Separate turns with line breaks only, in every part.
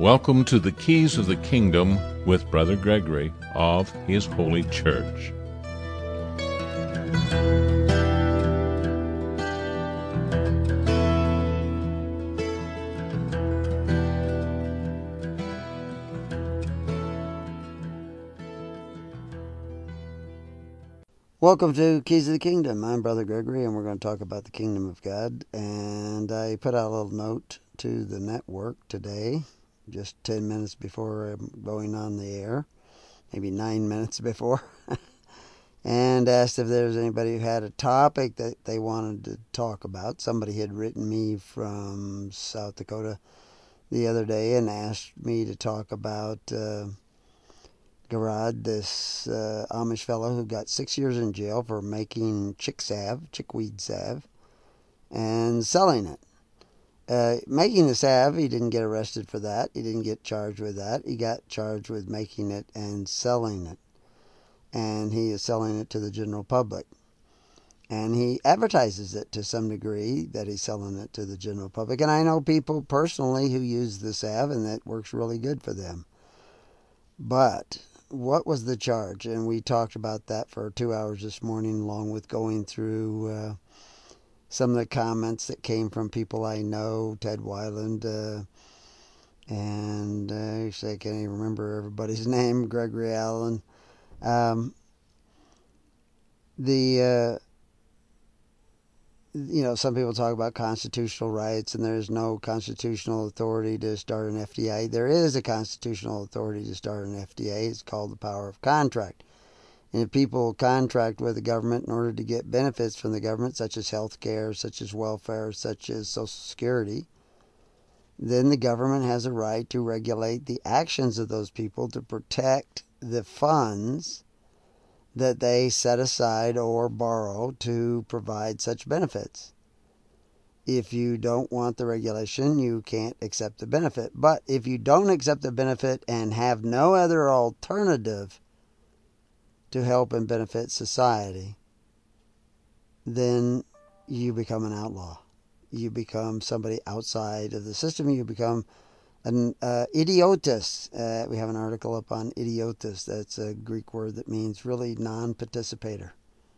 Welcome to the Keys of the Kingdom with Brother Gregory of His Holy Church.
Welcome to Keys of the Kingdom. I'm Brother Gregory, and we're going to talk about the Kingdom of God. And I put out a little note to the network today, just 10 minutes before I'm going on the air, maybe 9 minutes before, and asked if there was anybody who had a topic that they wanted to talk about. Somebody had written me from South Dakota the other day and asked me to talk about Garad, this Amish fellow who got 6 years in jail for making chickweed salve, and selling it. Making the salve, he didn't get arrested for that. He didn't get charged with that. He got charged with making it and selling it. And he is selling it to the general public. And he advertises it to some degree that he's selling it to the general public. And I know people personally who use the salve, and that works really good for them. But what was the charge? And we talked about that for 2 hours this morning, along with going through some of the comments that came from people I know, Ted Weiland, and actually I can't even remember everybody's name, Gregory Allen. Some people talk about constitutional rights, and there's no constitutional authority to start an FDI. There is a constitutional authority to start an FDA. It's called the power of contract. And if people contract with the government in order to get benefits from the government, such as health care, such as welfare, such as Social Security, then the government has a right to regulate the actions of those people to protect the funds that they set aside or borrow to provide such benefits. If you don't want the regulation, you can't accept the benefit. But if you don't accept the benefit and have no other alternative to help and benefit society, then you become an outlaw. You become somebody outside of the system. You become an idiotus. We have an article up on idiotus. That's a Greek word that means really non-participator.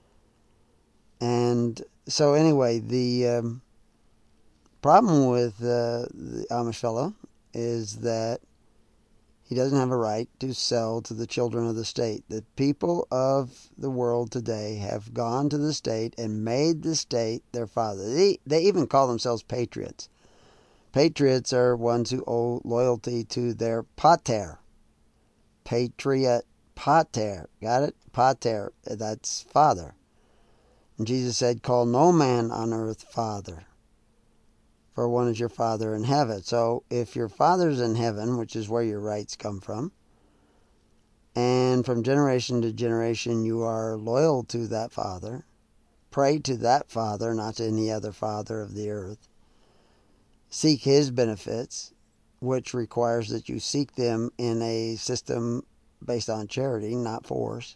And so anyway, the problem with the Amish fellow is that he doesn't have a right to sell to the children of the state. The people of the world today have gone to the state and made the state their father. They even call themselves patriots. Patriots are ones who owe loyalty to their pater. Patriot, pater. Got it? Pater. That's father. And Jesus said, call no man on earth father, for one is your Father in heaven. So if your Father's in heaven, which is where your rights come from, and from generation to generation you are loyal to that Father, pray to that Father, not to any other father of the earth, seek His benefits, which requires that you seek them in a system based on charity, not force.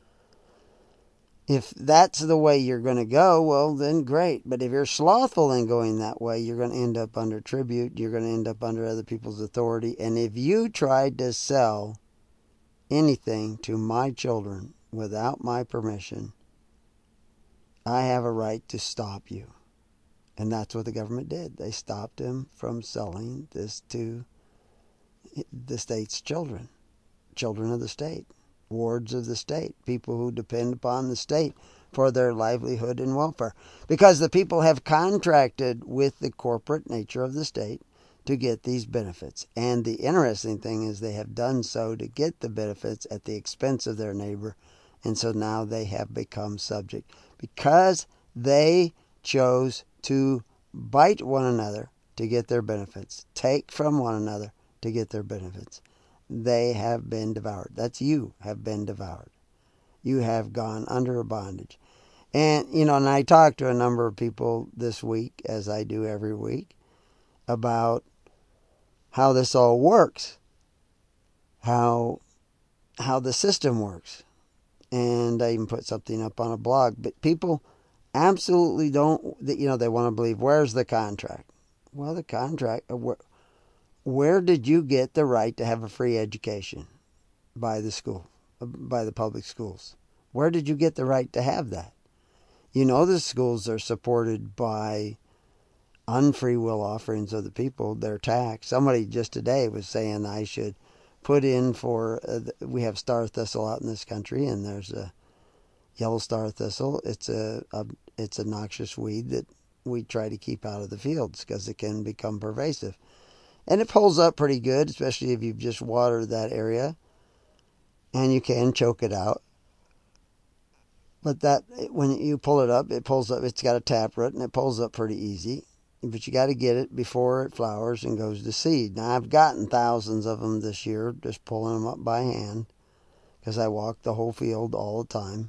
If that's the way you're going to go, well, then great. But if you're slothful in going that way, you're going to end up under tribute. You're going to end up under other people's authority. And if you tried to sell anything to my children without my permission, I have a right to stop you. And that's what the government did. They stopped him from selling this to the state's children of the state. Wards of the state, people who depend upon the state for their livelihood and welfare, because the people have contracted with the corporate nature of the state to get these benefits. And the interesting thing is they have done so to get the benefits at the expense of their neighbor, and so now they have become subject because they chose to bite one another to get their benefits, take from one another to get their benefits. They have been devoured. That's you have been devoured. You have gone under a bondage. And, and I talked to a number of people this week, as I do every week, about how this all works, how the system works. And I even put something up on a blog. But people absolutely don't, they want to believe, where's the contract? Well, the contract, Where did you get the right to have a free education? By the school, by the public schools. Where did you get the right to have that? You know the schools are supported by unfree will offerings of the people, their tax. Somebody just today was saying I should put in for, we have star thistle out in this country, and there's a yellow star thistle. It's a noxious weed that we try to keep out of the fields because it can become pervasive. And it pulls up pretty good, especially if you've just watered that area, and you can choke it out. But that, when you pull it up, it pulls up. It's got a taproot, and it pulls up pretty easy. But you got to get it before it flowers and goes to seed. Now, I've gotten thousands of them this year, just pulling them up by hand, because I walk the whole field all the time.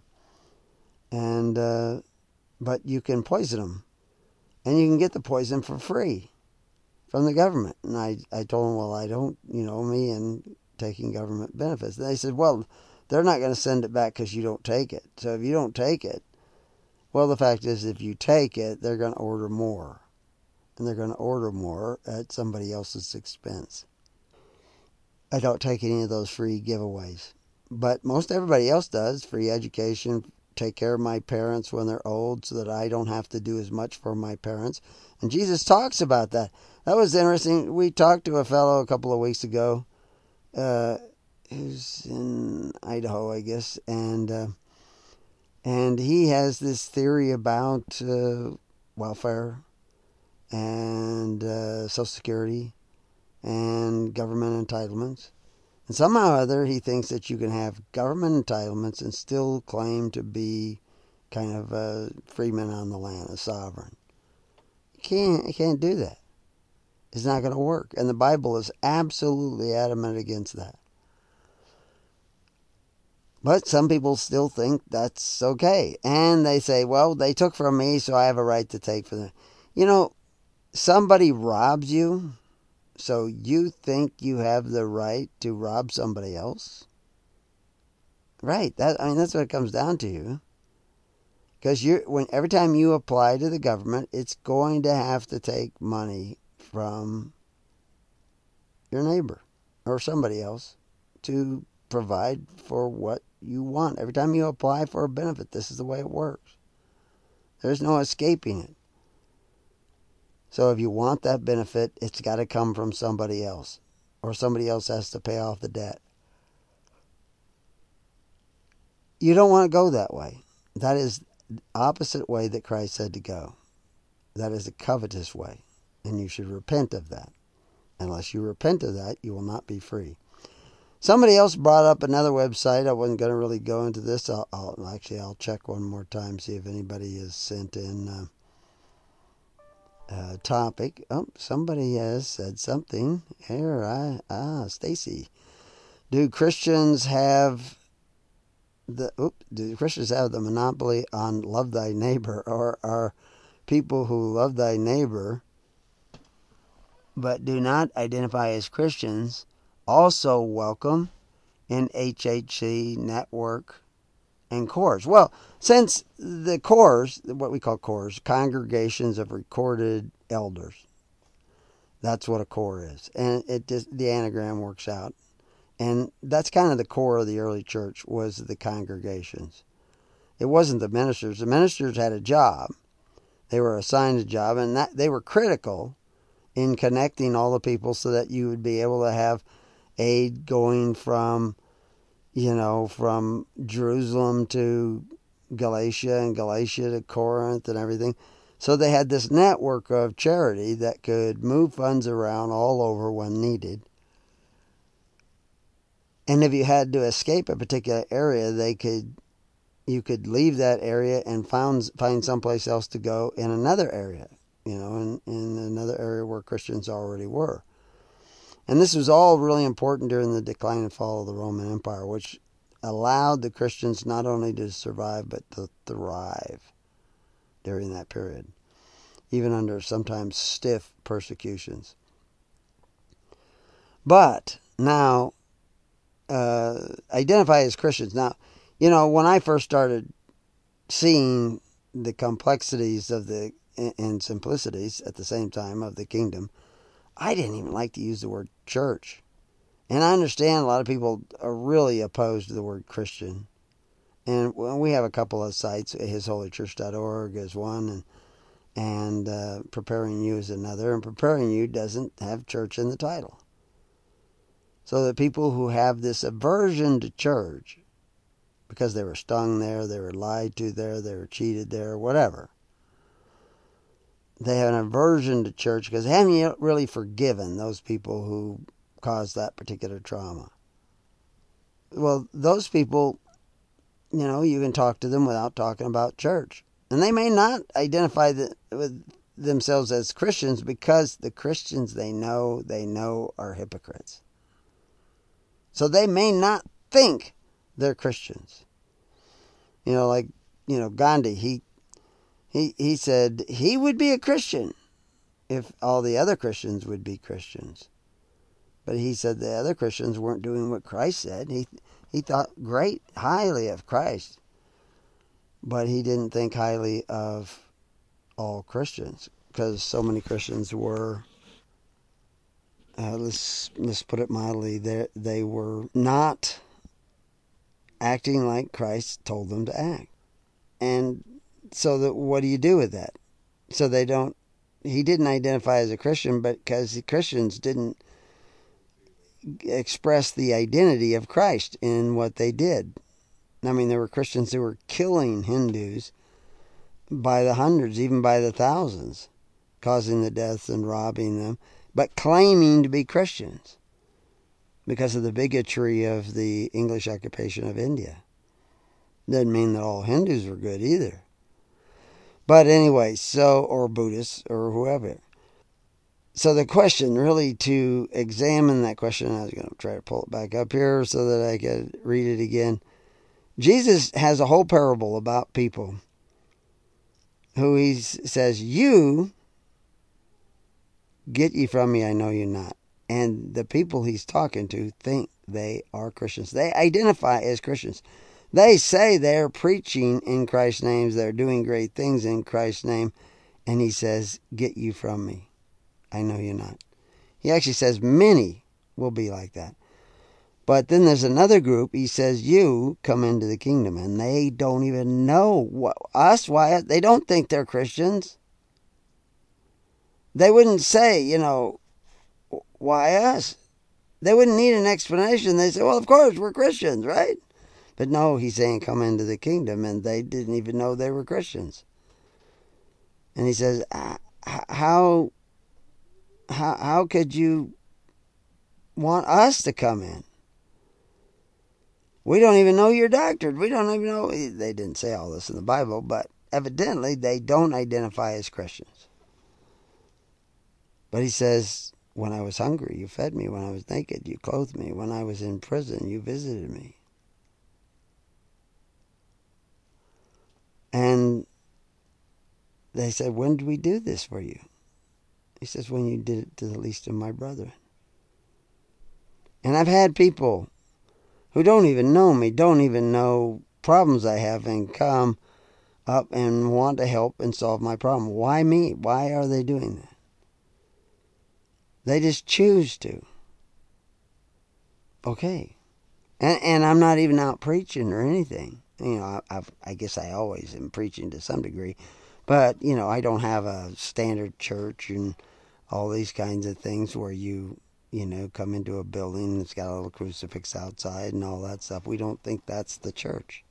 And but you can poison them, and you can get the poison for free from the government. And I told them, well, I don't, me and taking government benefits. And they said, well, they're not going to send it back because you don't take it. So if you don't take it, well, the fact is, if you take it, they're going to order more. And they're going to order more at somebody else's expense. I don't take any of those free giveaways. But most everybody else does. Free education, take care of my parents when they're old so that I don't have to do as much for my parents. And Jesus talks about that. That was interesting. We talked to a fellow a couple of weeks ago who's in Idaho, I guess, and he has this theory about welfare and Social Security and government entitlements. And somehow or other, he thinks that you can have government entitlements and still claim to be kind of a freeman on the land, a sovereign. You can't do that. It's not going to work. And the Bible is absolutely adamant against that. But some people still think that's okay. And they say, well, they took from me, so I have a right to take from them. Somebody robs you, so you think you have the right to rob somebody else? Right. That's what it comes down to. Because every time you apply to the government, it's going to have to take money from your neighbor or somebody else to provide for what you want. Every time you apply for a benefit, this is the way it works. There's no escaping it. So if you want that benefit, it's got to come from somebody else, or somebody else has to pay off the debt. You don't want to go that way. That is the opposite way that Christ said to go. That is a covetous way, and you should repent of that. Unless you repent of that, you will not be free. Somebody else brought up another website. I wasn't going to really go into this. I'll check one more time, see if anybody has sent in a topic. Oh, somebody has said something here. Stacy. Do Christians have the monopoly on love thy neighbor, or are people who love thy neighbor but do not identify as Christians also welcome in HHC, Network, and CORS? Well, since the CORS, what we call CORS, Congregations of Recorded Elders, that's what a core is. And the anagram works out. And that's kind of the core of the early church, was the congregations. It wasn't the ministers. The ministers had a job. They were assigned a job, and they were critical in connecting all the people so that you would be able to have aid going from Jerusalem to Galatia and Galatia to Corinth and everything. So they had this network of charity that could move funds around all over when needed. And if you had to escape a particular area, you could leave that area and find someplace else to go in another area, in another area where Christians already were. And this was all really important during the decline and fall of the Roman Empire, which allowed the Christians not only to survive but to thrive during that period, even under sometimes stiff persecutions. But now, identify as Christians. Now, when I first started seeing the complexities and simplicities at the same time of the kingdom, I didn't even like to use the word church. And I understand a lot of people are really opposed to the word Christian. And we have a couple of sites. HisHolyChurch.org is one, and Preparing You is another. And Preparing You doesn't have church in the title. So the people who have this aversion to church, because they were stung there, they were lied to there, they were cheated there, whatever, they have an aversion to church because they haven't really forgiven those people who caused that particular trauma. Well, those people, you can talk to them without talking about church. And they may not identify with themselves as Christians because the Christians they know are hypocrites. So they may not think they're Christians. Gandhi, he said he would be a Christian if all the other Christians would be Christians. But he said the other Christians weren't doing what Christ said. He thought highly of Christ, but he didn't think highly of all Christians because so many Christians were, let's put it mildly, they were not acting like Christ told them to act. And so what do you do with that? So he didn't identify as a Christian, but because the Christians didn't express the identity of Christ in what they did. I mean, there were Christians who were killing Hindus by the hundreds, even by the thousands, causing the deaths and robbing them, but claiming to be Christians because of the bigotry of the English occupation of India. Doesn't mean that all Hindus were good either. But anyway, or Buddhists or whoever. So the question, really to examine that question, I was going to try to pull it back up here so that I could read it again. Jesus has a whole parable about people who he says, "You get ye from me, I know you not." And the people he's talking to think they are Christians. They identify as Christians. They say they're preaching in Christ's name. They're doing great things in Christ's name. And he says, "Get you from me, I know you not." He actually says many will be like that. But then there's another group. He says, "You come into the kingdom." And they don't even know why. They don't think they're Christians. They wouldn't say, why us? They wouldn't need an explanation. They say, well, of course, we're Christians, right? But no, he's saying come into the kingdom. And they didn't even know they were Christians. And he says, how could you want us to come in? We don't even know your doctrine. We don't even know. They didn't say all this in the Bible, but evidently they don't identify as Christians. But he says, when I was hungry, you fed me. When I was naked, you clothed me. When I was in prison, you visited me. And they said, when did we do this for you? He says, when you did it to the least of my brethren. And I've had people who don't even know me, don't even know problems I have, and come up and want to help and solve my problem. Why me? Why are they doing that? They just choose to. Okay. And I'm not even out preaching or anything. I guess I always am preaching to some degree. But, I don't have a standard church and all these kinds of things where you come into a building that's got a little crucifix outside and all that stuff. We don't think that's the church.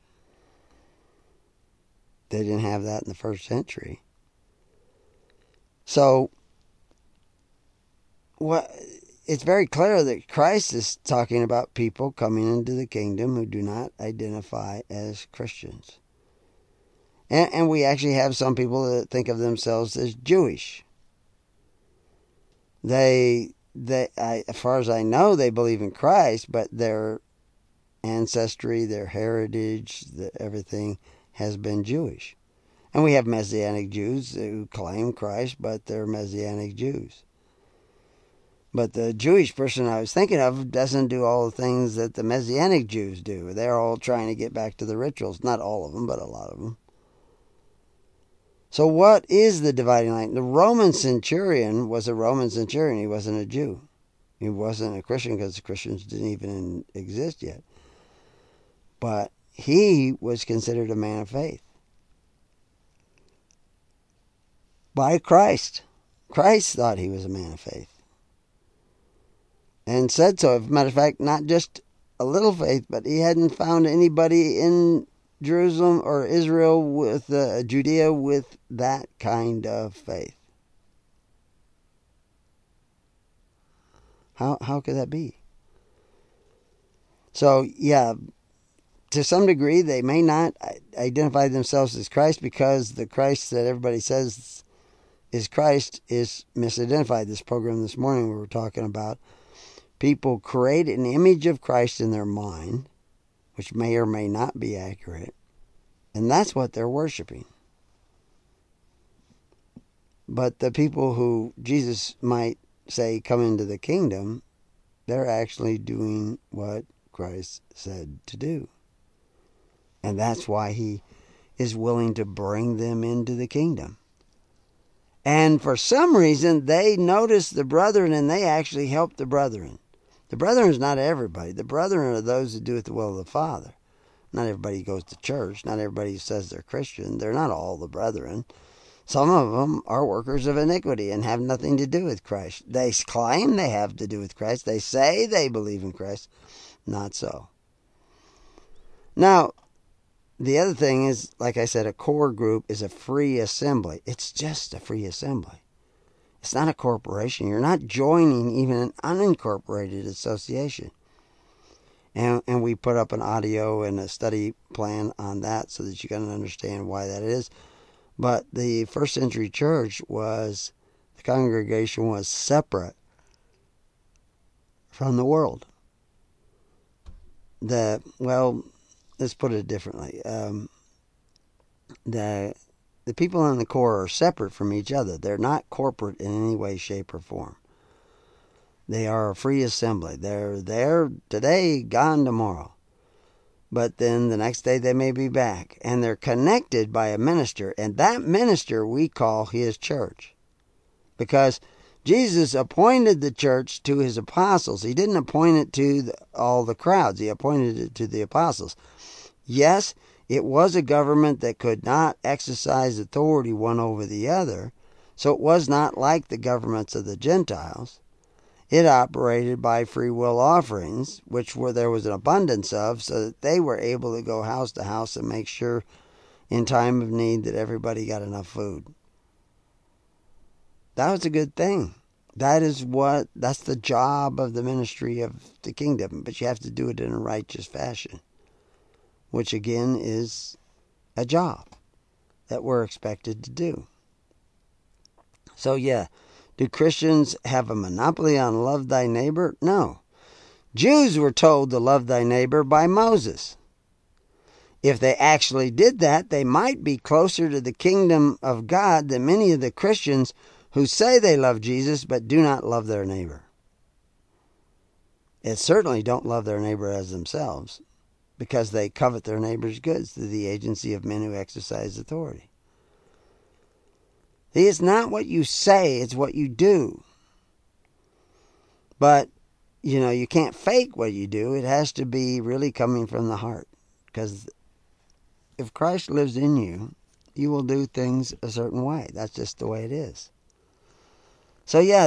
They didn't have that in the first century. So, it's very clear that Christ is talking about people coming into the kingdom who do not identify as Christians. And we actually have some people that think of themselves as Jewish. As far as I know, they believe in Christ, but their ancestry, their heritage, everything has been Jewish. And we have Messianic Jews who claim Christ, but they're Messianic Jews. But the Jewish person I was thinking of doesn't do all the things that the Messianic Jews do. They're all trying to get back to the rituals. Not all of them, but a lot of them. So what is the dividing line? The Roman centurion was a Roman centurion. He wasn't a Jew. He wasn't a Christian because the Christians didn't even exist yet. But he was considered a man of faith by Christ. Christ thought he was a man of faith and said so. As a matter of fact, not just a little faith, but he hadn't found anybody in Jerusalem or Israel with Judea with that kind of faith. How could that be? So, yeah, to some degree, they may not identify themselves as Christ because the Christ that everybody says is Christ is misidentified. This program this morning we were talking about, people create an image of Christ in their mind, which may or may not be accurate, and that's what they're worshiping. But the people who Jesus might say come into the kingdom, they're actually doing what Christ said to do. And that's why he is willing to bring them into the kingdom. And for some reason, they notice the brethren and they actually help the brethren. The brethren is not everybody. The brethren are those who do it the will of the Father. Not everybody goes to church. Not everybody says they're Christian. They're not all the brethren. Some of them are workers of iniquity and have nothing to do with Christ. They claim they have to do with Christ. They say they believe in Christ. Not so. Now, the other thing is, like I said, a core group is a free assembly. It's just a free assembly. It's not a corporation. You're not joining even an unincorporated association. And we put up an audio and a study plan on that so that you can understand why that is. But the first century church was, the congregation was separate from the world. Let's put it differently. The people in the core are separate from each other. They're not corporate in any way, shape, or form. They are a free assembly. They're there today, gone tomorrow. But then the next day they may be back. And they're connected by a minister. And that minister we call his church. Because Jesus appointed the church to his apostles. He didn't appoint it to all the crowds. He appointed it to the apostles. Yes, it was a government that could not exercise authority one over the other, so it was not like the governments of the Gentiles. It operated by free will offerings, which there was an abundance of, so that they were able to go house to house and make sure in time of need that everybody got enough food. That was a good thing. That's the job of the ministry of the kingdom, but you have to do it in a righteous fashion, which again is a job that we're expected to do. So yeah, do Christians have a monopoly on love thy neighbor? No. Jews were told to love thy neighbor by Moses. If they actually did that, they might be closer to the kingdom of God than many of the Christians who say they love Jesus but do not love their neighbor. They certainly don't love their neighbor as themselves, because they covet their neighbor's goods through the agency of men who exercise authority. It's not what you say, it's what you do. But, you can't fake what you do. It has to be really coming from the heart. Because if Christ lives in you, you will do things a certain way. That's just the way it is. So yeah,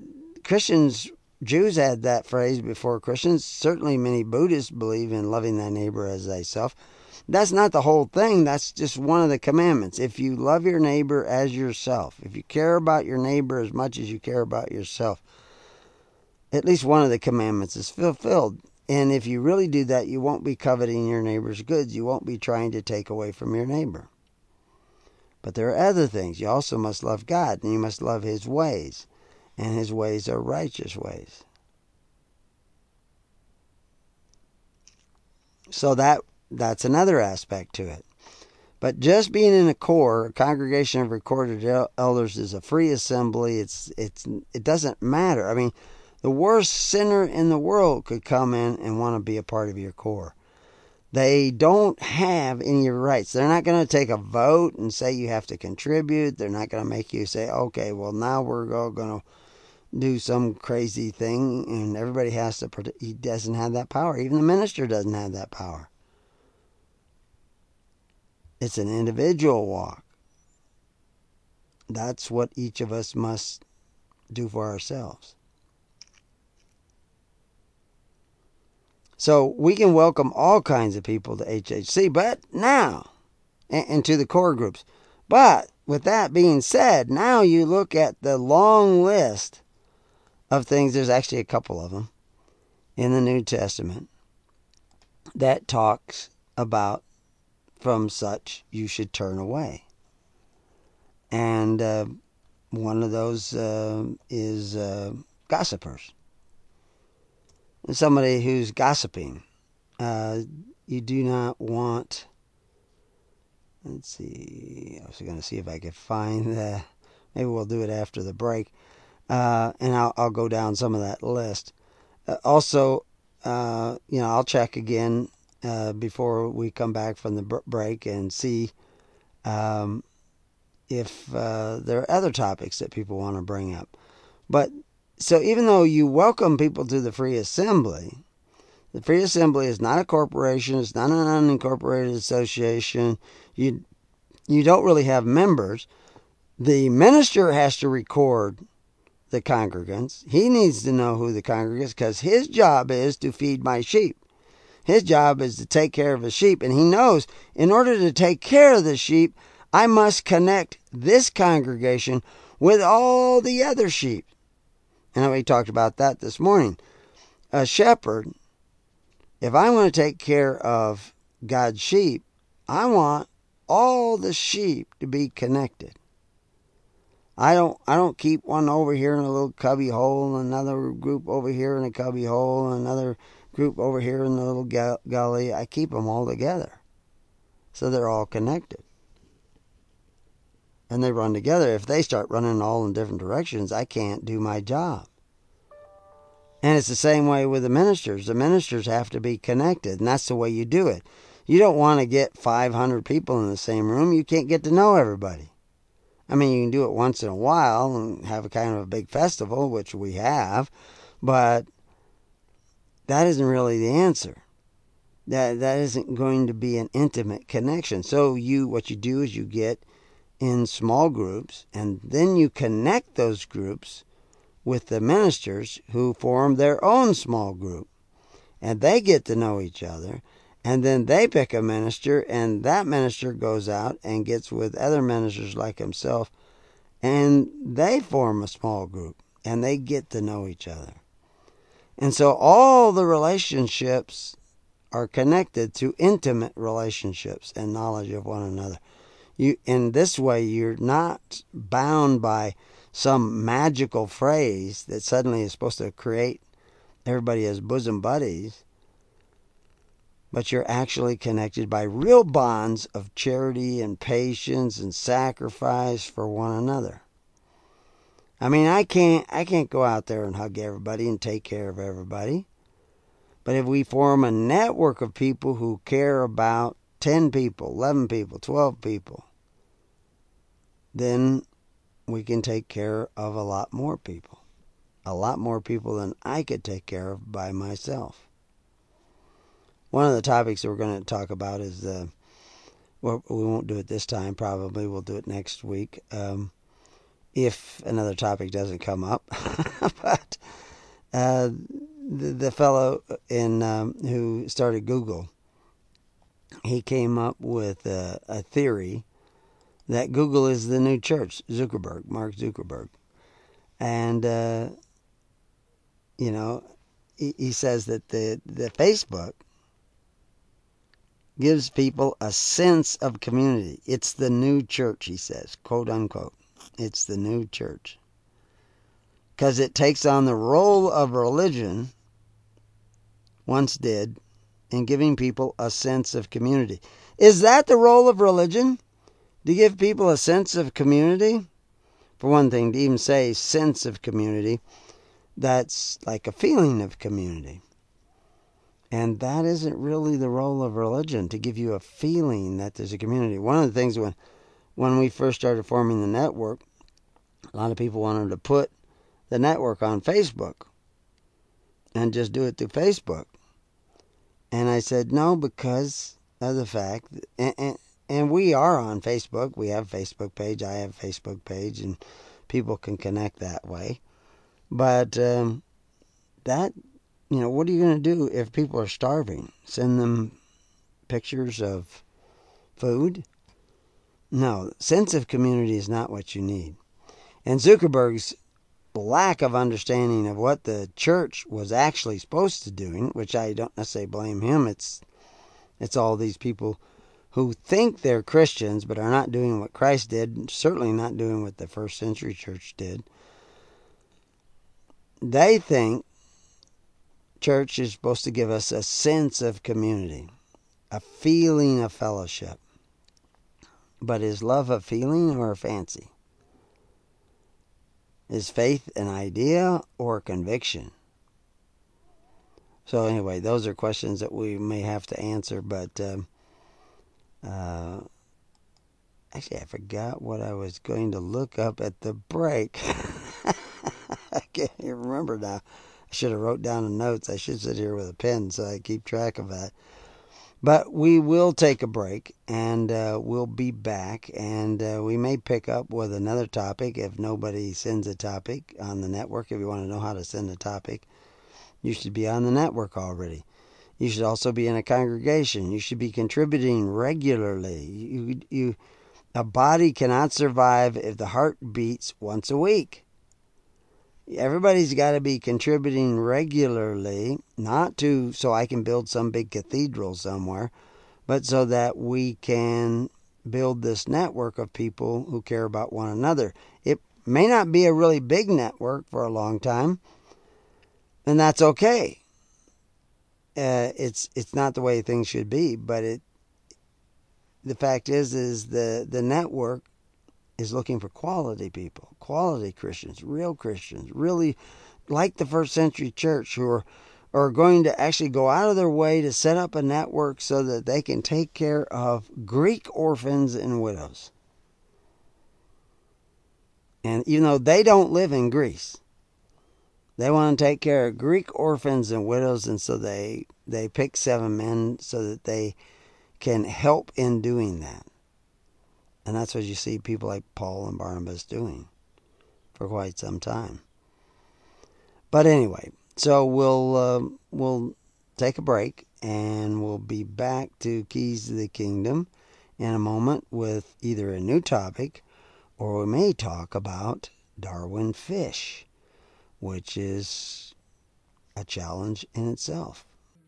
Jews had that phrase before Christians. Certainly many Buddhists believe in loving thy neighbor as thyself. That's not the whole thing. That's just one of the commandments. If you love your neighbor as yourself, if you care about your neighbor as much as you care about yourself, at least one of the commandments is fulfilled. And if you really do that, you won't be coveting your neighbor's goods. You won't be trying to take away from your neighbor. But there are other things. You also must love God, and you must love his ways. And his ways are righteous ways. So that's another aspect to it. But just being in a core, a congregation of recorded elders, is a free assembly. It doesn't matter. I mean, the worst sinner in the world could come in and want to be a part of your core. They don't have any rights. They're not going to take a vote and say you have to contribute. They're not going to make you say, okay, well, now we're all going to do some crazy thing and everybody has to. He doesn't have that power. Even the minister doesn't have that power. It's an individual walk. That's what each of us must do for ourselves. So we can welcome all kinds of people to HHC, but now, and to the core groups. But with that being said, now you look at the long list of things. There's actually a couple of them in the New Testament that talks about from such you should turn away. And one of those is gossipers. Somebody who's gossiping. You do not want... Let's see. I was going to see if I could find the... Maybe we'll do it after the break. And I'll go down some of that list. Also, I'll check again before we come back from the break and see if there are other topics that people want to bring up. But so even though you welcome people to the Free Assembly, the Free Assembly is not a corporation. It's not an unincorporated association. You don't really have members. The minister has to record the congregants. He needs to know who the congregants, because his job is to feed my sheep. His job is to take care of his sheep. And he knows in order to take care of the sheep, I must connect this congregation with all the other sheep. And we talked about that this morning. A shepherd, if I want to take care of God's sheep, I want all the sheep to be connected. I don't keep one over here in a little cubby hole, another group over here in a cubby hole, another group over here in a little gully. I keep them all together so they're all connected. And they run together. If they start running all in different directions, I can't do my job. And it's the same way with the ministers. The ministers have to be connected, and that's the way you do it. You don't want to get 500 people in the same room. You can't get to know everybody. I mean, you can do it once in a while and have a kind of a big festival, which we have, but that isn't really the answer. That isn't going to be an intimate connection. So what you do is you get in small groups, and then you connect those groups with the ministers who form their own small group. And they get to know each other. And then they pick a minister, and that minister goes out and gets with other ministers like himself. And they form a small group. And they get to know each other. And so all the relationships are connected to intimate relationships and knowledge of one another. In this way, you're not bound by some magical phrase that suddenly is supposed to create everybody as bosom buddies, but you're actually connected by real bonds of charity and patience and sacrifice for one another. I mean, I can't go out there and hug everybody and take care of everybody. But if we form a network of people who care about 10 people, 11 people, 12 people, then we can take care of a lot more people. A lot more people than I could take care of by myself. One of the topics that we're going to talk about is well, we won't do it this time, probably. We'll do it next week. If another topic doesn't come up. But the fellow who started Google, he came up with a theory that Google is the new church. Mark Zuckerberg. And, he says that the Facebook gives people a sense of community. It's the new church, he says, quote unquote. It's the new church. Because it takes on the role of religion, once did, in giving people a sense of community. Is that the role of religion? To give people a sense of community? For one thing, to even say sense of community, that's like a feeling of community. And that isn't really the role of religion, to give you a feeling that there's a community. One of the things when we first started forming the network, a lot of people wanted to put the network on Facebook and just do it through Facebook. And I said no, because of the fact, and we are on Facebook. We have a Facebook page. I have a Facebook page, and people can connect that way. But that, what are you going to do if people are starving? Send them pictures of food? No, sense of community is not what you need. And Zuckerberg's lack of understanding of what the church was actually supposed to do, which I don't necessarily blame him. It's all these people who think they're Christians but are not doing what Christ did, certainly not doing what the first century church did. They think church is supposed to give us a sense of community, a feeling of fellowship. But is love a feeling or a fancy? Is faith an idea or a conviction? So anyway, those are questions that we may have to answer. But actually, I forgot what I was going to look up at the break. I can't even remember now. I should have wrote down the notes. I should sit here with a pen so I keep track of that. But we will take a break, and we'll be back, and we may pick up with another topic if nobody sends a topic on the network. If you want to know how to send a topic, you should be on the network already. You should also be in a congregation. You should be contributing regularly. A body cannot survive if the heart beats once a week. Everybody's got to be contributing regularly, not so I can build some big cathedral somewhere, but so that we can build this network of people who care about one another. It may not be a really big network for a long time, and that's okay. It's not the way things should be, but the fact is the network is looking for quality people, quality Christians, really like the first century church, who are going to actually go out of their way to set up a network so that they can take care of Greek orphans and widows. And even though they don't live in Greece, they want to take care of Greek orphans and widows, and so they pick 7 men so that they can help in doing that. And that's what you see people like Paul and Barnabas doing for quite some time. But anyway, so we'll take a break, and we'll be back to Keys to the Kingdom in a moment with either a new topic, or we may talk about Darwin fish, which is a challenge in itself.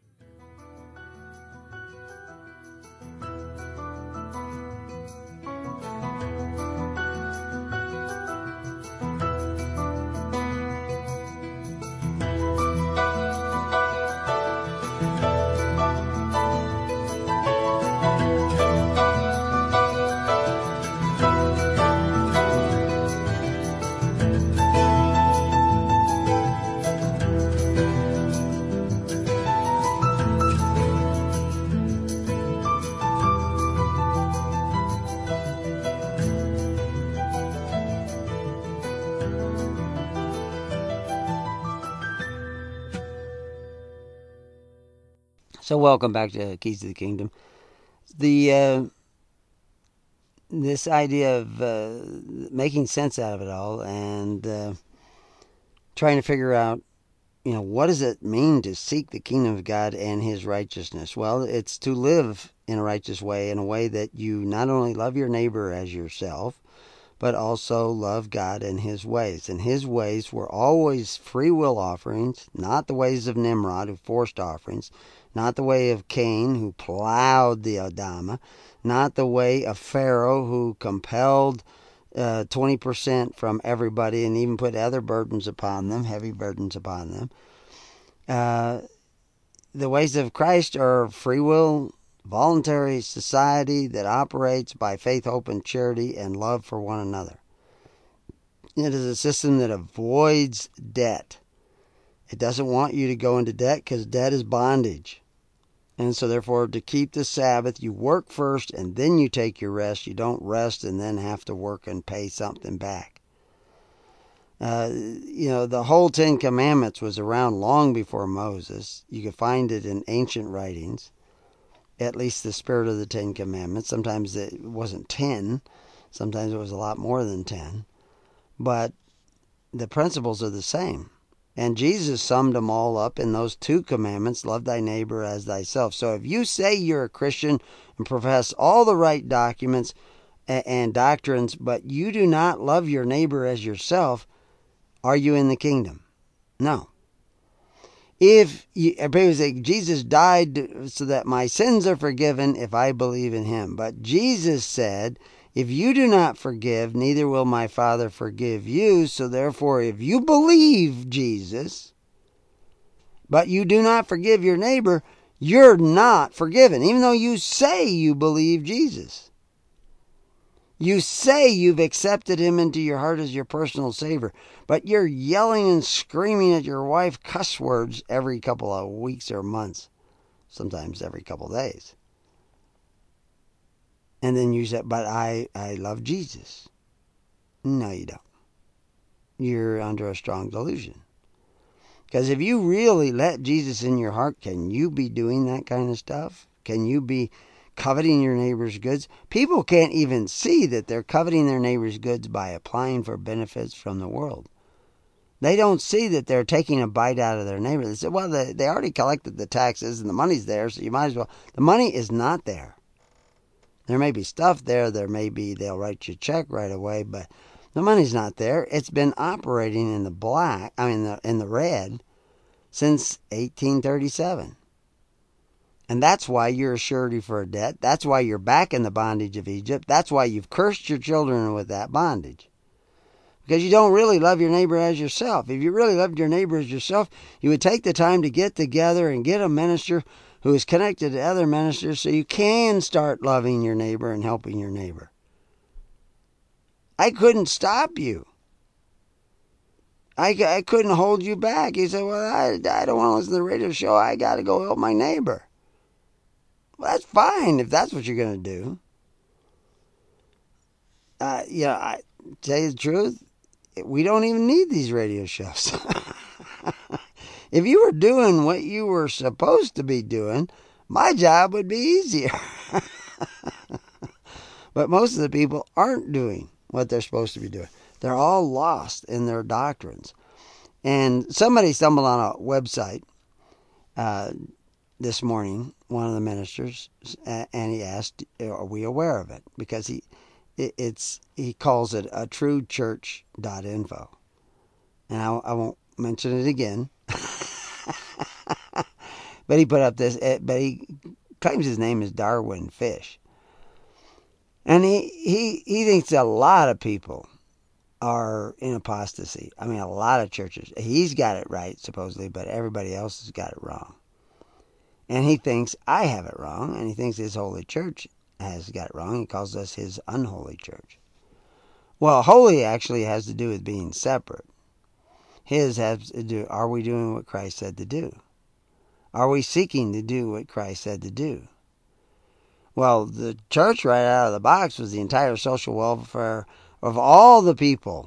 So welcome back to Keys to the Kingdom. This idea of making sense out of it all, and trying to figure out, what does it mean to seek the kingdom of God and His righteousness? Well, it's to live in a righteous way, in a way that you not only love your neighbor as yourself, but also love God and His ways. And His ways were always free will offerings, not the ways of Nimrod, who forced offerings, not the way of Cain, who plowed the Adamah, not the way of Pharaoh, who compelled 20% from everybody and even put other burdens upon them, heavy burdens upon them. The ways of Christ are free will, voluntary society that operates by faith, hope, and charity and love for one another. It is a system that avoids debt. It doesn't want you to go into debt, because debt is bondage. And so therefore, to keep the Sabbath, you work first and then you take your rest. You don't rest and then have to work and pay something back. The whole Ten Commandments was around long before Moses. You can find it in ancient writings, at least the spirit of the Ten Commandments. Sometimes it wasn't 10. Sometimes it was a lot more than 10. But the principles are the same. And Jesus summed them all up in those 2 commandments, love thy neighbor as thyself. So if you say you're a Christian and profess all the right documents and doctrines, but you do not love your neighbor as yourself, are you in the kingdom? No. If people say Jesus died so that my sins are forgiven if I believe in him. But Jesus said, if you do not forgive, neither will my Father forgive you. So therefore, if you believe Jesus, but you do not forgive your neighbor, you're not forgiven, even though you say you believe Jesus. You say you've accepted him into your heart as your personal savior, but you're yelling and screaming at your wife cuss words every couple of weeks or months, sometimes every couple of days. And then you say, but I love Jesus. No, you don't. You're under a strong delusion. Because if you really let Jesus in your heart, can you be doing that kind of stuff? Can you be coveting your neighbor's goods? People can't even see that they're coveting their neighbor's goods by applying for benefits from the world. They don't see that they're taking a bite out of their neighbor. They say, well, they already collected the taxes and the money's there, so you might as well. The money is not there. There may be stuff there. There may be they'll write you a check right away, but the money's not there. It's been operating in the black, in the red, since 1837. And that's why you're a surety for a debt. That's why you're back in the bondage of Egypt. That's why you've cursed your children with that bondage. Because you don't really love your neighbor as yourself. If you really loved your neighbor as yourself, you would take the time to get together and get a minister who is connected to other ministers so you can start loving your neighbor and helping your neighbor. I couldn't stop you. I couldn't hold you back. You say, well, I don't want to listen to the radio show. I got to go help my neighbor. Well, that's fine if that's what you're going to do. I tell you the truth, we don't even need these radio shows. If you were doing what you were supposed to be doing, my job would be easier. But most of the people aren't doing what they're supposed to be doing. They're all lost in their doctrines. And somebody stumbled on a website this morning, one of the ministers, and he asked, are we aware of it? Because he calls it a truechurch.info. And I won't mention it again. But he put up this, but he claims his name is Darwin Fish. And he thinks a lot of people are in apostasy. I mean, a lot of churches. He's got it right, supposedly, but everybody else has got it wrong. And he thinks I have it wrong, and he thinks his holy church has got it wrong. He calls us his unholy church. Well, holy actually has to do with being separate. His has to do, are we doing what Christ said to do? Are we seeking to do what Christ said to do? Well, the church right out of the box was the entire social welfare of all the people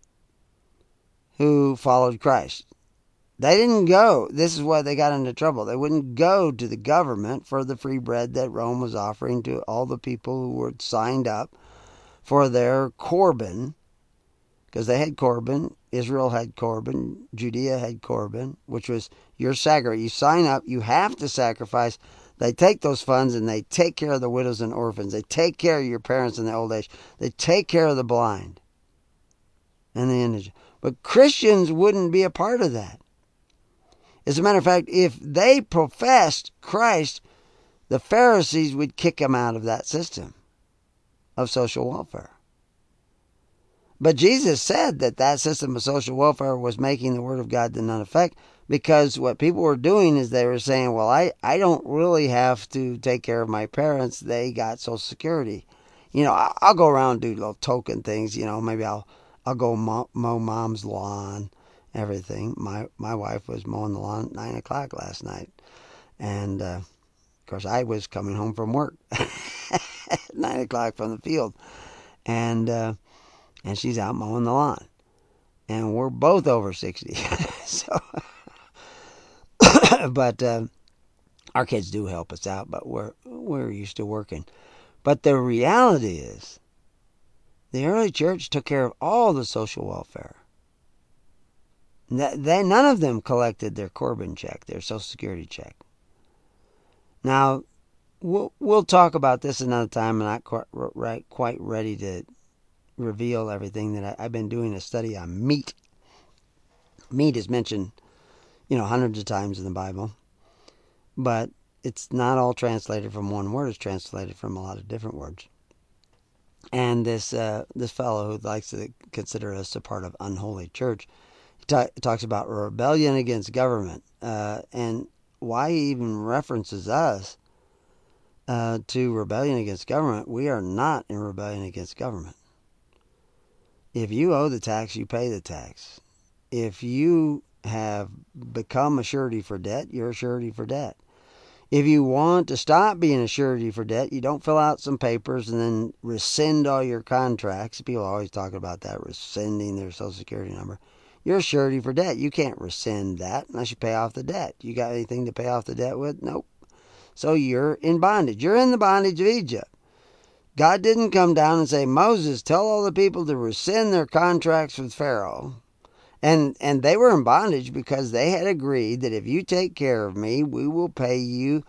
who followed Christ. They didn't go. This is why they got into trouble. They wouldn't go to the government for the free bread that Rome was offering to all the people who were signed up for their Corban, because they had Corban. Israel had Corban. Judea had Corban, which was your sacrifice. You sign up. You have to sacrifice. They take those funds and they take care of the widows and orphans. They take care of your parents in the old age. They take care of the blind and the indigent. But Christians wouldn't be a part of that. As a matter of fact, if they professed Christ, the Pharisees would kick them out of that system of social welfare. But Jesus said that that system of social welfare was making the Word of God to none effect, because what people were doing is they were saying, well, I don't really have to take care of my parents. They got Social Security. I'll go around and do little token things. Maybe I'll go mow mom's lawn, everything. My wife was mowing the lawn at 9 o'clock last night. And Of course, I was coming home from work at 9 o'clock from the field, and she's out mowing the lawn, and we're both over 60. So, but our kids do help us out, but we're used to working. But the reality is, the early church took care of all the social welfare. None of them collected their Corbin check, their Social Security check. Now, we'll talk about this another time. I'm not quite ready to reveal everything that I've been doing a study on meat. Meat is mentioned, hundreds of times in the Bible, but it's not all translated from one word. It's translated from a lot of different words. And this fellow who likes to consider us a part of unholy church, he talks about rebellion against government, and why he even references us to rebellion against government. We are not in rebellion against government. If you owe the tax, you pay the tax. If you have become a surety for debt, you're a surety for debt. If you want to stop being a surety for debt, you don't fill out some papers and then rescind all your contracts. People always talk about that, rescinding their Social Security number. You're a surety for debt. You can't rescind that unless you pay off the debt. You got anything to pay off the debt with? Nope. So you're in bondage. You're in the bondage of Egypt. God didn't come down and say, Moses, tell all the people to rescind their contracts with Pharaoh. And they were in bondage because they had agreed that if you take care of me, we will pay you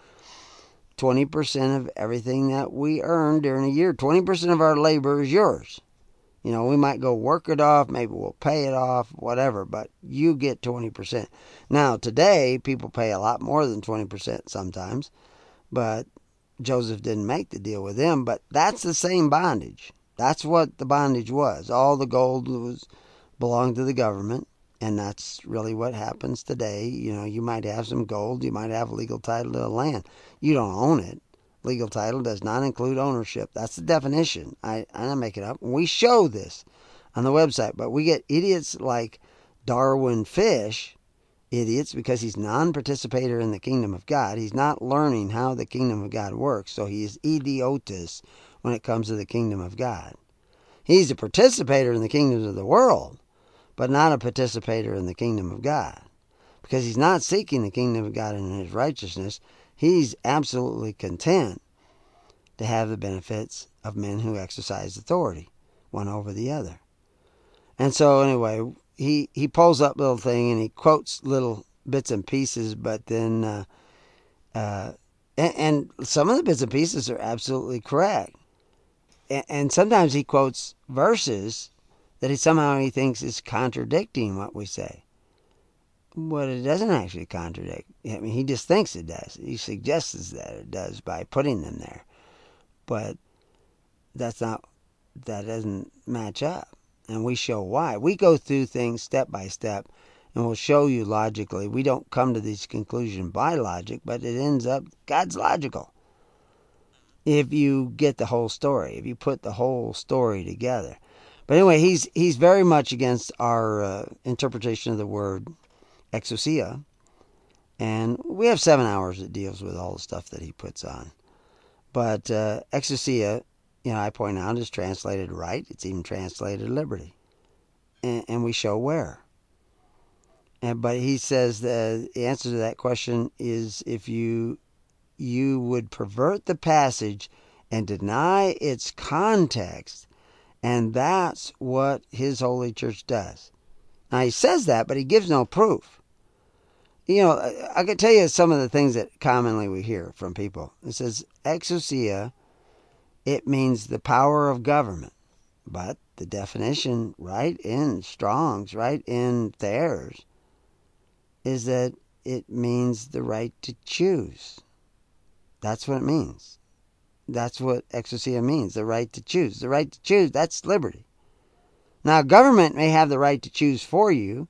20% of everything that we earn during a year. 20% of our labor is yours. We might go work it off, maybe we'll pay it off, whatever, but you get 20%. Now, today, people pay a lot more than 20% sometimes, but Joseph didn't make the deal with them, but that's the same bondage. That's what the bondage was. All the gold belonged to the government, and that's really what happens today. You might have some gold, you might have legal title to the land. You don't own it. Legal title does not include ownership. That's the definition. I don't make it up. We show this on the website, but we get idiots like Darwin Fish, idiots because he's non-participator in the kingdom of God. He's not learning how the kingdom of God works, so he is idiotus when it comes to the kingdom of God. He's a participator in the kingdoms of the world, but not a participator in the kingdom of God, because he's not seeking the kingdom of God in his righteousness. He's absolutely content to have the benefits of men who exercise authority, one over the other. And so anyway, he pulls up little thing and he quotes little bits and pieces, but then and some of the bits and pieces are absolutely correct. And sometimes he quotes verses that he thinks is contradicting what we say. But it doesn't actually contradict. I mean, he just thinks it does. He suggests that it does by putting them there. But that doesn't match up. And we show why. We go through things step by step, and we'll show you logically. We don't come to these conclusions by logic, but it ends up, God's logical. If you get the whole story, if you put the whole story together. But anyway, he's very much against our interpretation of the word exousia, and we have 7 hours that deals with all the stuff that he puts on. But exousia, I point out, is translated right. It's even translated liberty, and we show where. But he says the answer to that question is if you would pervert the passage and deny its context, and that's what his holy church does. Now he says that, but he gives no proof. I could tell you some of the things that commonly we hear from people. It says, exousia, it means the power of government. But the definition, right in Strong's, right in Thayer's, is that it means the right to choose. That's what it means. That's what exousia means, the right to choose. The right to choose, that's liberty. Now, government may have the right to choose for you.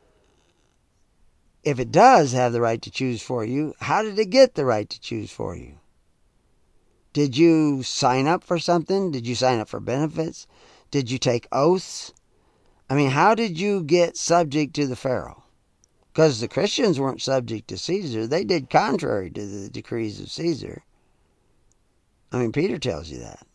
If it does have the right to choose for you, how did it get the right to choose for you? Did you sign up for something? Did you sign up for benefits? Did you take oaths? I mean, how did you get subject to the Pharaoh? Because the Christians weren't subject to Caesar. They did contrary to the decrees of Caesar. I mean, Peter tells you that.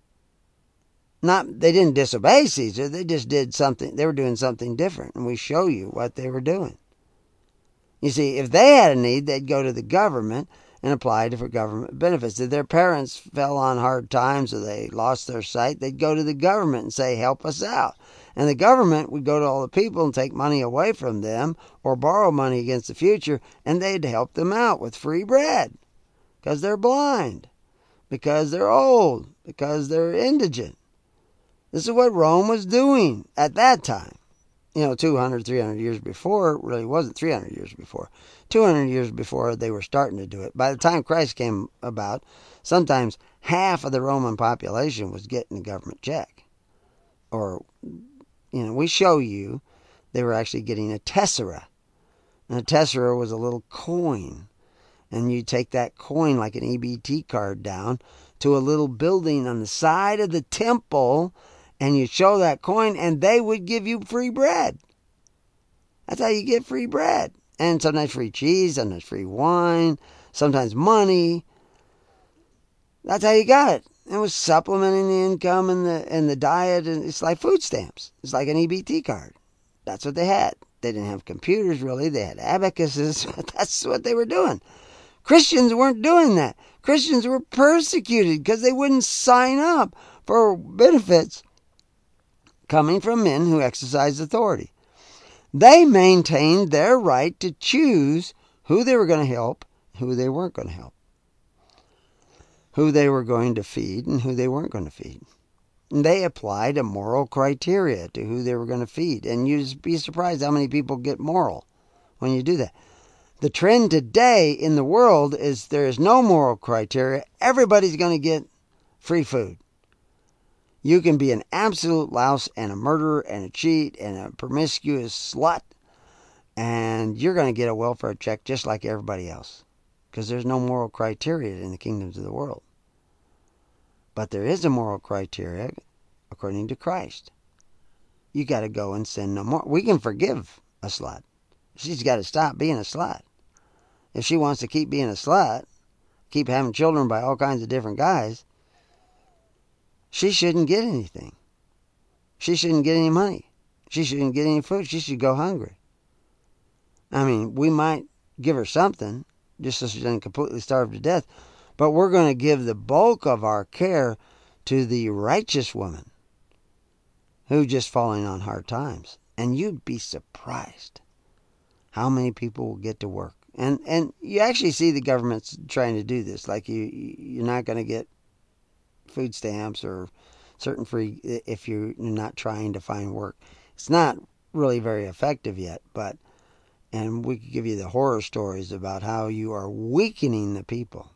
They didn't disobey Caesar. They just did something. They were doing something different. And we show you what they were doing. You see, if they had a need, they'd go to the government and apply for government benefits. If their parents fell on hard times or they lost their sight, they'd go to the government and say, help us out. And the government would go to all the people and take money away from them or borrow money against the future, and they'd help them out with free bread because they're blind, because they're old, because they're indigent. This is what Rome was doing at that time. 200, 300 years before, really wasn't 300 years before. 200 years before, they were starting to do it. By the time Christ came about, sometimes half of the Roman population was getting a government check. Or, we show you they were actually getting a tessera. And a tessera was a little coin. And you take that coin like an EBT card down to a little building on the side of the temple, and you show that coin, and they would give you free bread. That's how you get free bread. And sometimes free cheese, sometimes free wine, sometimes money. That's how you got it. It was supplementing the income and the diet, and it's like food stamps. It's like an EBT card. That's what they had. They didn't have computers, really. They had abacuses. That's what they were doing. Christians weren't doing that. Christians were persecuted because they wouldn't sign up for benefits coming from men who exercised authority. They maintained their right to choose who they were going to help, who they weren't going to help, who they were going to feed, and who they weren't going to feed. And they applied a moral criteria to who they were going to feed. And you'd be surprised how many people get moral when you do that. The trend today in the world is there is no moral criteria. Everybody's going to get free food. You can be an absolute louse and a murderer and a cheat and a promiscuous slut, and you're going to get a welfare check just like everybody else, because there's no moral criteria in the kingdoms of the world. But there is a moral criteria according to Christ. You got to go and sin no more. We can forgive a slut. She's got to stop being a slut. If she wants to keep being a slut, keep having children by all kinds of different guys, she shouldn't get anything. She shouldn't get any money. She shouldn't get any food. She should go hungry. I mean, we might give her something just so she doesn't completely starve to death, but we're going to give the bulk of our care to the righteous woman who's just falling on hard times. And you'd be surprised how many people will get to work. And you actually see the government's trying to do this. Like you're not going to get food stamps or certain free if you're not trying to find work. It's not really very effective yet, and we could give you the horror stories about how you are weakening the people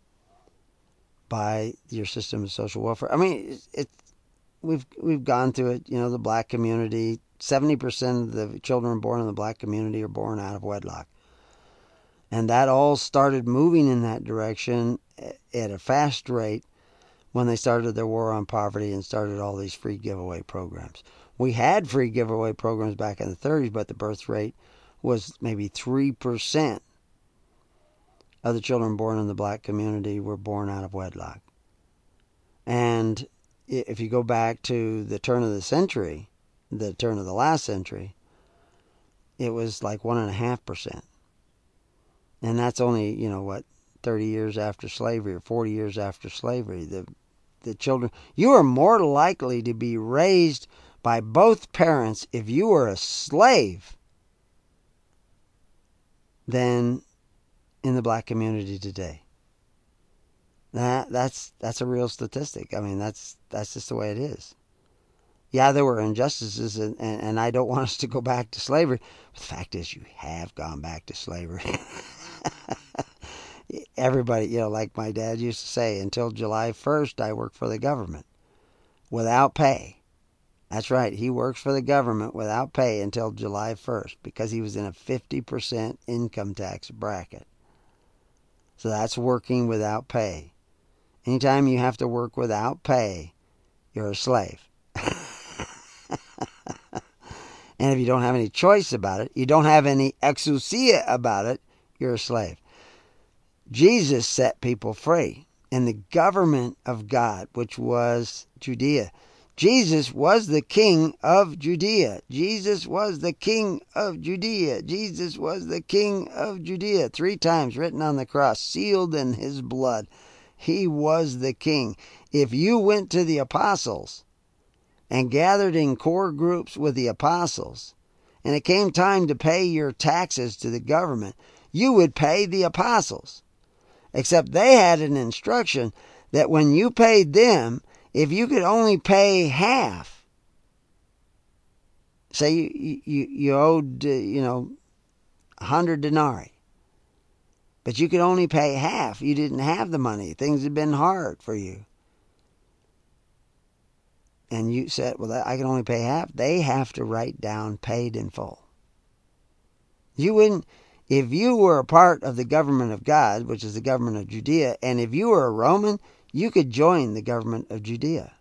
by your system of social welfare. I mean, we've gone through it. The black community, 70% of the children born in the black community are born out of wedlock. And that all started moving in that direction at a fast rate when they started their war on poverty and started all these free giveaway programs. We had free giveaway programs back in the 30s, but the birth rate was maybe 3% of the children born in the black community were born out of wedlock. And if you go back to the turn of the century, the turn of the last century, it was like 1.5%. And that's only, 30 years after slavery or 40 years after slavery. The children, you are more likely to be raised by both parents if you were a slave than in the black community today. That's a real statistic. I mean, that's just the way it is. Yeah, there were injustices, and I don't want us to go back to slavery. But the fact is, you have gone back to slavery. Everybody, like my dad used to say, until July 1st, I worked for the government without pay. That's right, he works for the government without pay until July 1st because he was in a 50% income tax bracket. So that's working without pay. Anytime you have to work without pay, you're a slave. And if you don't have any choice about it, you don't have any exousia about it, you're a slave. Jesus set people free in the government of God, which was Judea. Jesus was the king of Judea. Jesus was the king of Judea. Jesus was the king of Judea. 3 times written on the cross, sealed in his blood. He was the king. If you went to the apostles and gathered in core groups with the apostles, and it came time to pay your taxes to the government, you would pay the apostles. Except they had an instruction that when you paid them, if you could only pay half, say you owed 100 denarii, but you could only pay half. You didn't have the money. Things had been hard for you. And you said, well, I can only pay half. They have to write down paid in full. You wouldn't, if you were a part of the government of God, which is the government of Judea, and if you were a Roman, you could join the government of Judea.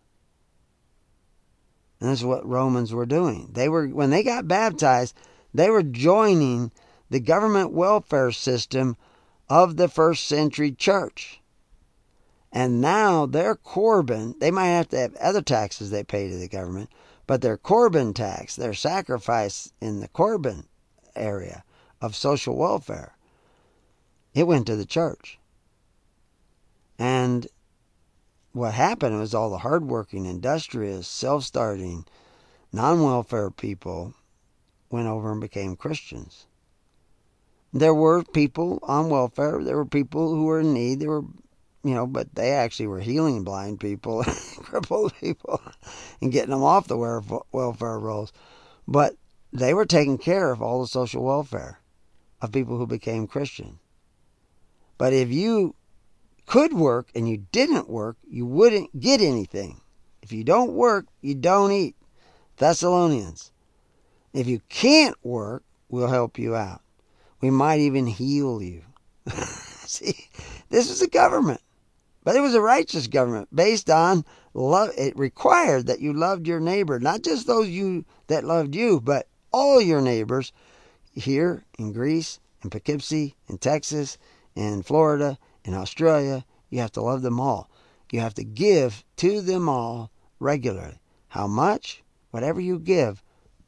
And that's what Romans were doing. When they got baptized, they were joining the government welfare system of the first century church. And now their Corban, they might have to have other taxes they pay to the government, but their Corban tax, their sacrifice in the Corban area of social welfare, it went to the church. And what happened was all the hardworking, industrious, self-starting, non-welfare people went over and became Christians. There were people on welfare. There were people who were in need. There were, but they actually were healing blind people, crippled people, and getting them off the welfare rolls. But they were taking care of all the social welfare of people who became Christian. But if you could work and you didn't work, you wouldn't get anything. If you don't work, you don't eat. Thessalonians. If you can't work, we'll help you out. We might even heal you. See, this was a government. But it was a righteous government based on love. It required that you loved your neighbor, not just those that loved you, but all your neighbors here in Greece, in Poughkeepsie, in Texas, in Florida, in Australia. You have to love them all. You have to give to them all regularly. How much? Whatever you give.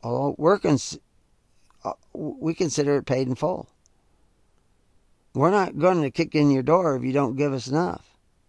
We consider it paid in full. We're not going to kick in your door if you don't give us enough.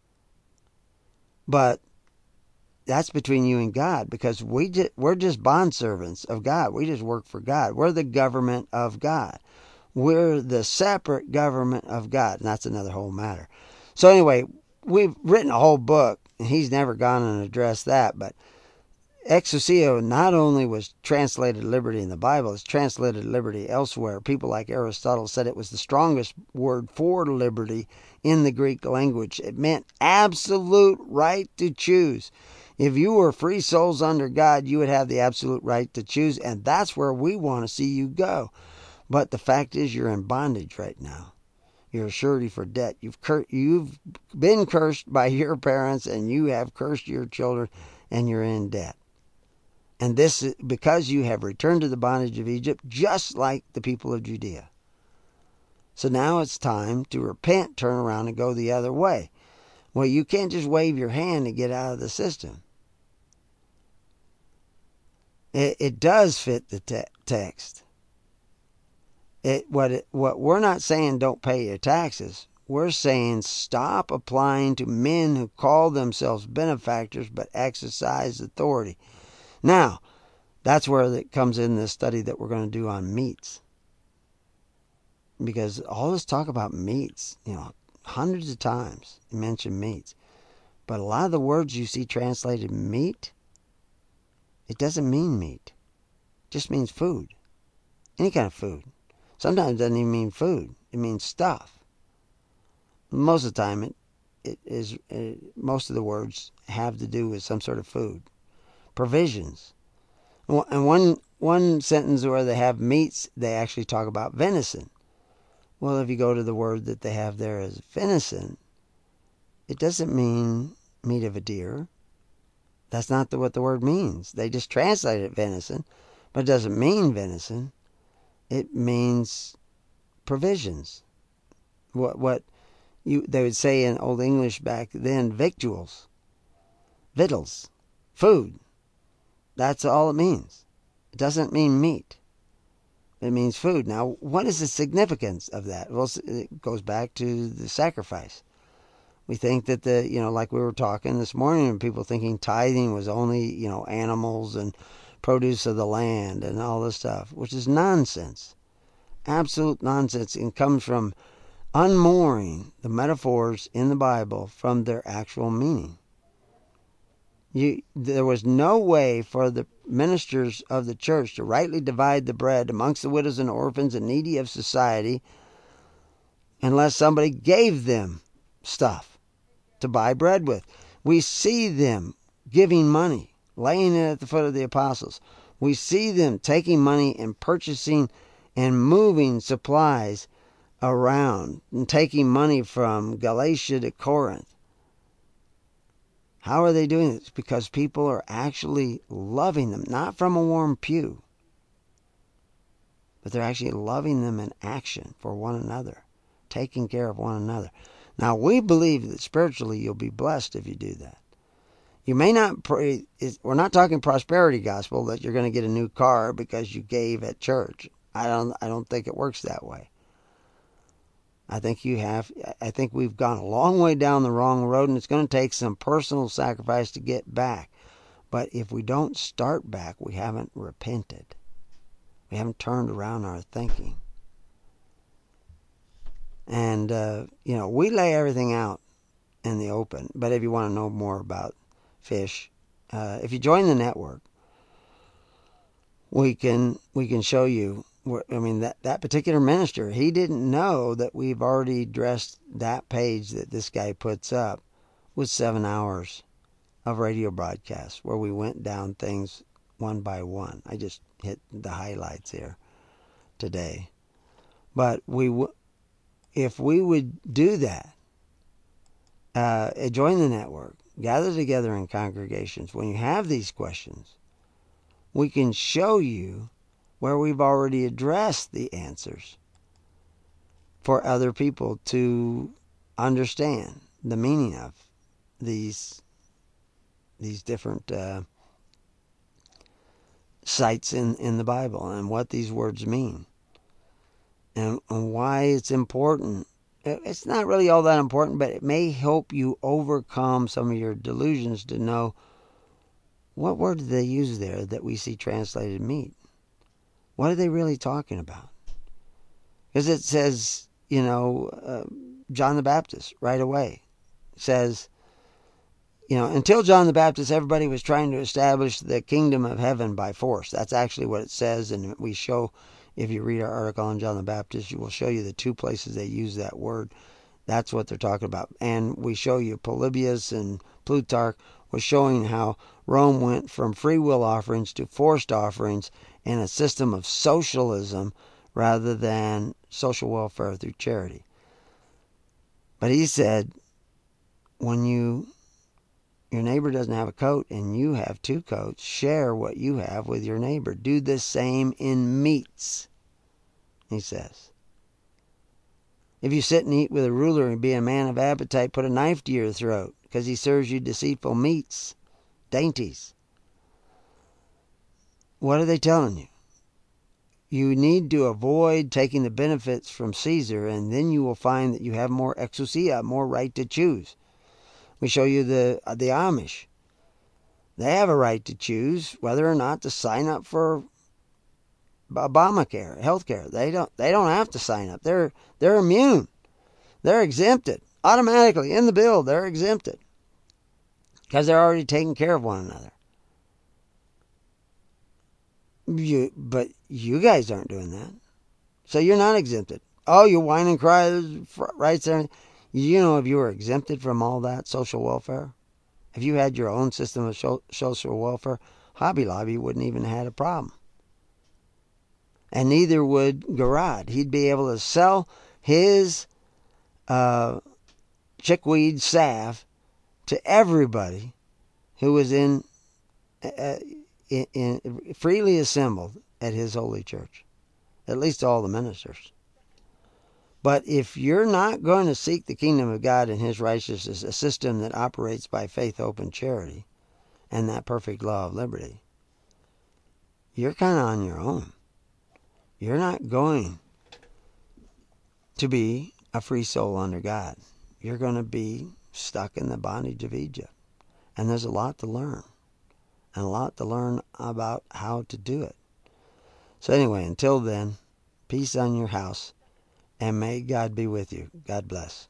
But that's between you and God, because we're just bondservants of God. We just work for God. We're the government of God. We're the separate government of God. And that's another whole matter. So anyway, we've written a whole book, and he's never gone and addressed that. But exousia not only was translated liberty in the Bible, it's translated liberty elsewhere. People like Aristotle said it was the strongest word for liberty in the Greek language. It meant absolute right to choose. If you were free souls under God, you would have the absolute right to choose, and that's where we want to see you go. But the fact is, you're in bondage right now. You're a surety for debt. You've been cursed by your parents, and you have cursed your children, and you're in debt. And this is because you have returned to the bondage of Egypt, just like the people of Judea. So now it's time to repent, turn around, and go the other way. Well, you can't just wave your hand and get out of the system. It does fit the text. What we're not saying don't pay your taxes. We're saying stop applying to men who call themselves benefactors but exercise authority. Now, that's where it comes in this study that we're going to do on meats. Because all this talk about meats, hundreds of times you mention meats. But a lot of the words you see translated meat, it doesn't mean meat. It just means food. Any kind of food. Sometimes it doesn't even mean food. It means stuff. Most of the time, most of the words have to do with some sort of food. Provisions. And one sentence where they have meats, they actually talk about venison. Well, if you go to the word that they have there as venison, it doesn't mean meat of a deer. That's not what the word means. They just translate it venison. But it doesn't mean venison. It means provisions. What they would say in Old English back then, victuals, victuals, food. That's all it means. It doesn't mean meat. It means food. Now, what is the significance of that? Well, it goes back to the sacrifice. We think that like we were talking this morning, and people thinking tithing was only, animals and produce of the land and all this stuff, which is nonsense. Absolute nonsense, and comes from unmooring the metaphors in the Bible from their actual meaning. There was no way for the ministers of the church to rightly divide the bread amongst the widows and orphans and needy of society unless somebody gave them stuff to buy bread with. We see them giving money, laying it at the foot of the apostles. We see them taking money and purchasing and moving supplies around and taking money from Galatia to Corinth. How are they doing this? Because people are actually loving them, not from a warm pew, but they're actually loving them in action for one another, taking care of one another. Now, we believe that spiritually you'll be blessed if you do that. You may not pray. We're not talking prosperity gospel that you're going to get a new car because you gave at church. I don't think it works that way. I think we've gone a long way down the wrong road, and it's going to take some personal sacrifice to get back. But if we don't start back, we haven't repented. We haven't turned around our thinking. And, we lay everything out in the open. But if you want to know more about fish, if you join the network, we can show you. That particular minister, he didn't know that we've already addressed that page that this guy puts up with 7 hours of radio broadcasts where we went down things one by one. I just hit the highlights here today. But if we would do that, join the network, gather together in congregations, when you have these questions, we can show you where we've already addressed the answers for other people to understand the meaning of these different sites in the Bible and what these words mean and why it's important. It's not really all that important, but it may help you overcome some of your delusions to know what word did they use there that we see translated meat. What are they really talking about? Because it says, John the Baptist right away says, until John the Baptist, everybody was trying to establish the kingdom of heaven by force. That's actually what it says. And we show, if you read our article on John the Baptist, we'll show you the two places they use that word. That's what they're talking about. And we show you Polybius and Plutarch was showing how Rome went from free will offerings to forced offerings and a system of socialism rather than social welfare through charity. But he said, when your neighbor doesn't have a coat and you have 2 coats, share what you have with your neighbor. Do the same in meats, he says. If you sit and eat with a ruler and be a man of appetite, put a knife to your throat because he serves you deceitful meats, dainties. What are they telling you? You need to avoid taking the benefits from Caesar, and then you will find that you have more exousia, more right to choose. We show you the Amish. They have a right to choose whether or not to sign up for Obamacare, healthcare. They don't have to sign up. They're immune. They're exempted automatically in the bill. They're exempted because they're already taking care of one another. But you guys aren't doing that, so you're not exempted. Oh, you whine and cry, rights there. If you were exempted from all that social welfare, if you had your own system of social welfare, Hobby Lobby wouldn't even have had a problem. And neither would Garrod. He'd be able to sell his chickweed salve to everybody who was in freely assembled at his holy church, at least all the ministers. But if you're not going to seek the kingdom of God and his righteousness, a system that operates by faith, hope, and charity, and that perfect law of liberty, you're kind of on your own. You're not going to be a free soul under God. You're going to be stuck in the bondage of Egypt. And there's a lot to learn. And a lot to learn about how to do it. So anyway, until then, peace on your house. And may God be with you. God bless.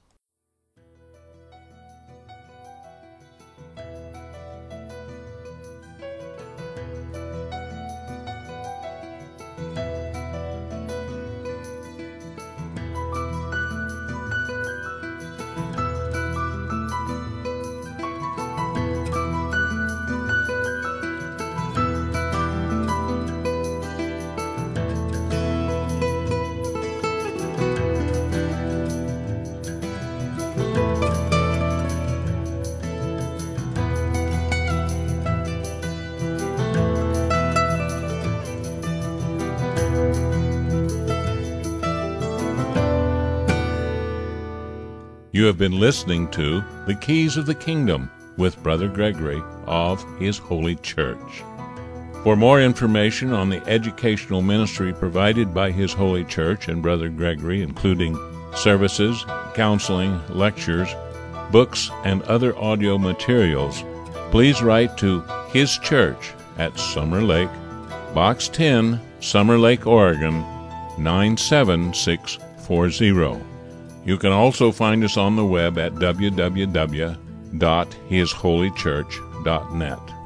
You have been listening to The Keys of the Kingdom with Brother Gregory of His Holy Church. For more information on the educational ministry provided by His Holy Church and Brother Gregory, including services, counseling, lectures, books, and other audio materials, please write to His Church at Summer Lake, Box 10, Summer Lake, Oregon, 97640. You can also find us on the web at www.hisholychurch.net.